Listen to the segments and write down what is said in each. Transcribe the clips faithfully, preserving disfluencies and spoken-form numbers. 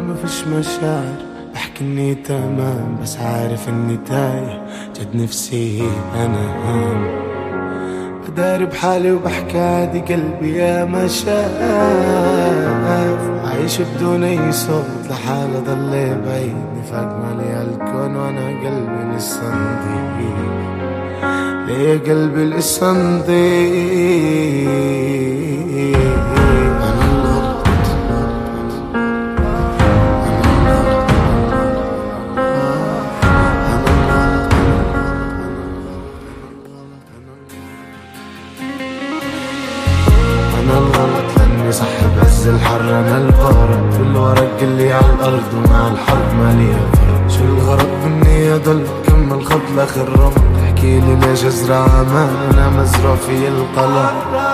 مفيش مشاعر، بحكي اني تمام بس عارف اني تايه، جد نفسي انا هام، بداري بحالي وبحكي عادي قلبي يا ما شاف، عايش بدون اي صوت لحالة ضل بعيد، نفاق مالي الكون وانا قلبي لسه نضيق، ليه قلبي لسه نضيق. أنا الغلط لأني صاحب عز الحر، أنا الغرض والورق اللي على الأرض ومع الحرب ماليها فرق، شو الغرض مني أضل كمل خط لآخر رمض، احكيلي ليش أزرع أمان أنا مزروع في القلق،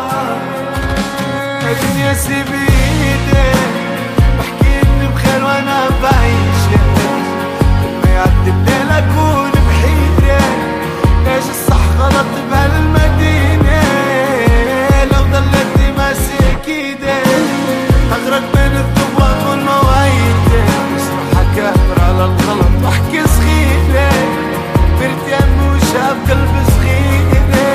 الدنيا سيب ايدي بحكي إني بخير وأنا بعيش، لما يعدي الليل أكون بحيرة، ليش الصح غلط بهالمدينة، لو ضلتني ماسك ايدي أغرق بين الضباط والمواعيد، بصرح أكابر على الغلط واحكي صغيرة، كبرت يا أمي وشاب قلبي صغيرة.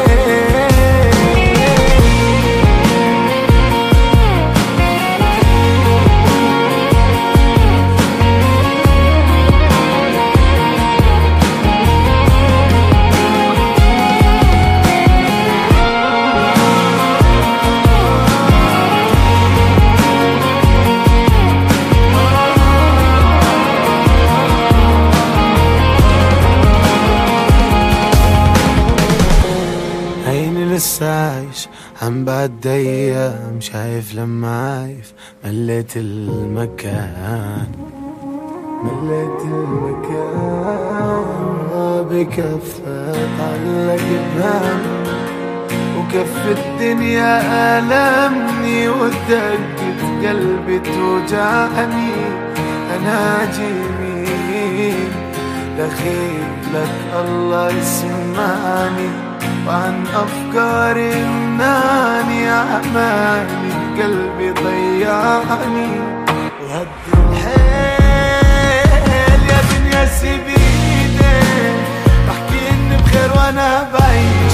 لسه عايش عم بعد ايام، شايف لما عايف مليت المكان، مليت المكان بكفة تعلق بهام، وكف الدنيا ألمني ودقت قلبي توجعني، أنا جميل دخيلك الله يسمعني، وعن أفكاري مناني أعمالي قلبي ضيعني، وهد الحيل يا دنيا سيبيني بحكي إني بخير وأنا بعيش،